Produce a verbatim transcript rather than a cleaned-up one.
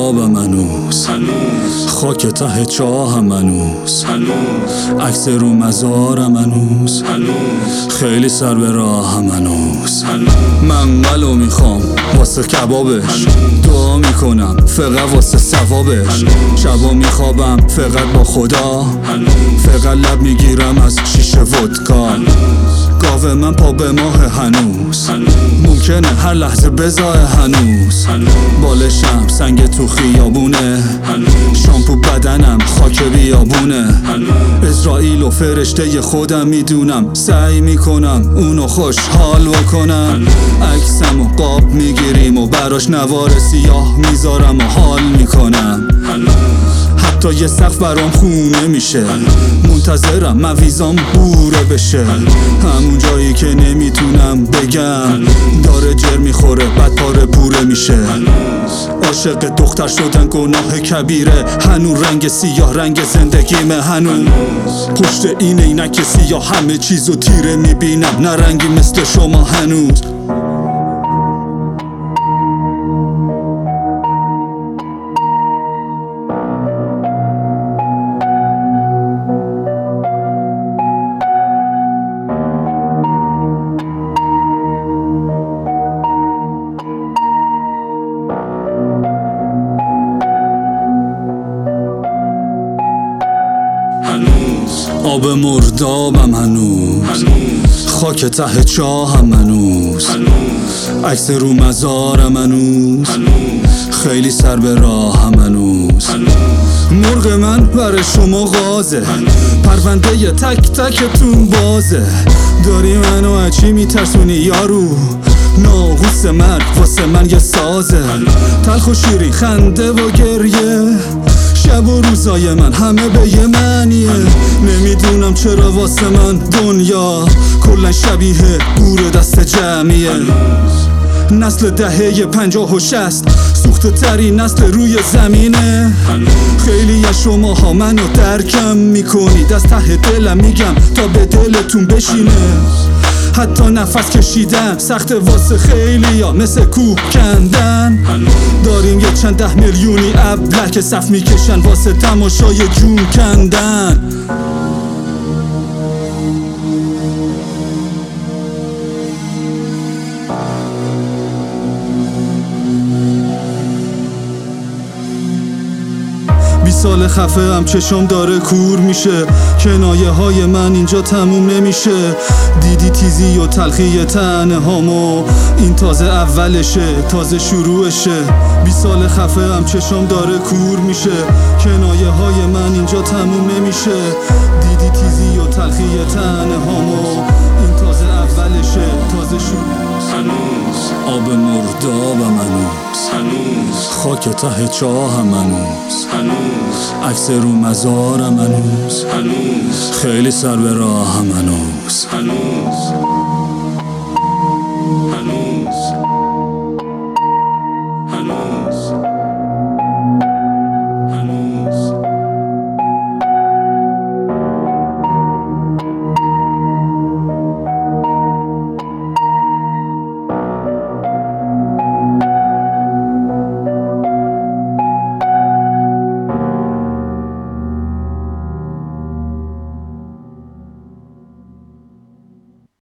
مردابم هنوز، خاک ته چاهم هنوز، عکس رو مزارم هنوز، خیلی سر به راهم هنوز. من قلو میخوام واسه کبابش، دعا میکنم فقط واسه ثوابش. شبا میخوابم فقط با خدا، فقط لب میگیرم از شیشه ودکا. گاوه من پا به ماه هنوز، ممکنه هر لحظه بزاه هنوز. بالشم سنگ تو خیابونه، شامپو بدنم خاک بیابونه. اسرائیل و فرشته خودم میدونم، سعی میکنم اونو خوشحال بکنم. عکسم و قاب میگیریم و براش نوار سیاه میذارم و حال میکنم. حتی یه سقف برام خونه میشه، منتظرم مویزام بوره بشه. همون جایی که نمیتونم بگم، داره جر میخوره بعد پاره پوره میشه. عاشق دختر شدن گناه کبیره، هنوز رنگ سیاه رنگ زندگیمه. هنوز پشت این عینک سیاه همه چیزو تیره میبینم، نه رنگی مثل شما هنوز. آب مردابم هنوز، خاک ته چاهم هنوز، عکس رو مزارم هنوز، خیلی سر به راهم هنوز. مرغ من برای شما غازه، پرونده ی تک تکتون بازه. داری منو اچی میترسونی یارو، ناقوس مرگ واسه من یه سازه. تلخ و شیرین خنده و گریه، شب و روزای من همه به یه معنیه. نمیدونم چرا واسه من دنیا کلا شبیه گور دست جمعیه. نسل دهه پنجاه و شست سوخته ترین نسل روی زمینه. خیلی از شماها منو درکم میکنید، از ته دلم میگم تا به دلتون بشینه. حتی نفس کشیدن سخت واسه خیلی ها، مثل کوه کندن. داریم یه چند ده میلیونی ابله که صف میکشن واسه تماشای جون کندن. بی سال خفه هم چشم داره کور میشه، کنایه های من اینجا تموم نمیشه. دیدی تیزی و تلخی تنه هامو، این تازه اولشه تازه شروعشه. بی سال خفه هم چشم داره کور میشه، کنایه های من اینجا تموم نمیشه. دیدی تیزی و تلخی تنه هامو، این تازه اولشه تازه شروعشه. آب مردابم هنوز، خاک ته چاهم هنوز، عکس رو مزارم هنوز، خیلی سر به راهم هنوز.